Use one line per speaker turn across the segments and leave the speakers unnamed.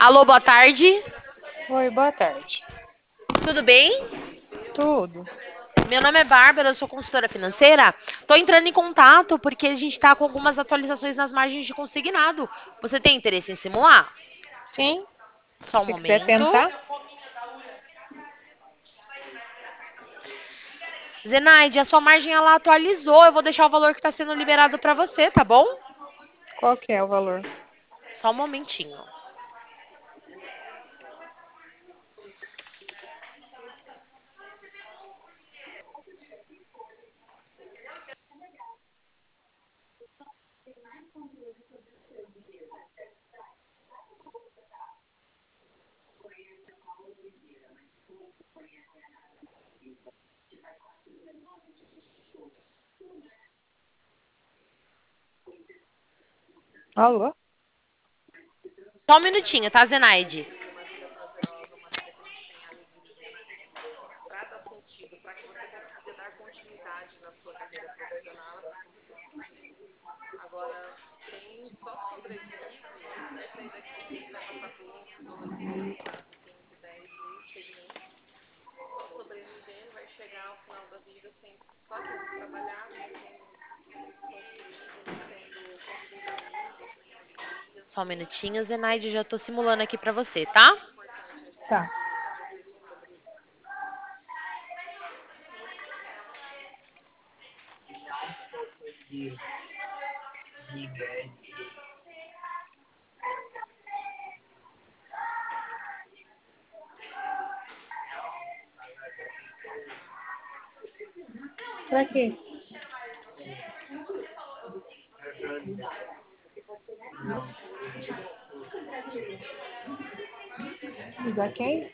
Alô, boa tarde.
Oi, boa tarde.
Tudo bem?
Tudo?
Meu nome é Bárbara, eu sou consultora financeira. Estou entrando em contato porque a gente está com algumas atualizações nas margens de consignado. Você tem interesse em simular?
Sim,
Só um
se quiser
momento.
tentar,
Zenaide, a sua margem ela atualizou. Eu vou deixar o valor que está sendo liberado para você, tá bom?
qual que é o valor?
Só um momentinho.
Alô?
Só um minutinho, tá, Zenaide? Só um minutinho, Zenaide, já estou simulando aqui para você, tá?
Tá. Pra quê? Ajudar quem?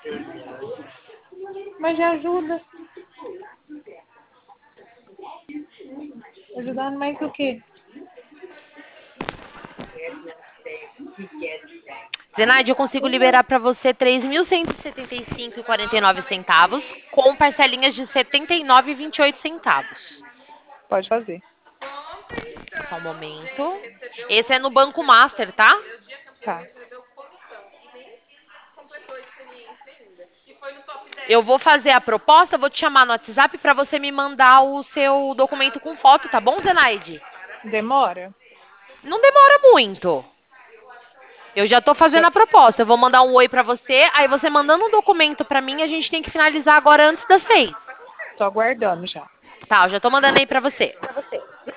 Mas já ajuda. Ajudando mais o quê?
Zenaide, eu consigo liberar para você 3.175,49 centavos, com parcelinhas de 79,28 centavos.
Pode fazer.
Só um momento. Esse é no Banco Master, tá?
Tá.
Eu vou fazer a proposta, vou te chamar no WhatsApp para você me mandar o seu documento com foto, tá bom, Zenaide?
Demora?
Não demora muito. Eu já tô fazendo
Tô,
a proposta. Eu vou mandar um oi para você, aí você mandando um documento para mim, a gente tem que finalizar agora antes das 6.
tô aguardando já.
Tá, eu já tô mandando aí para você.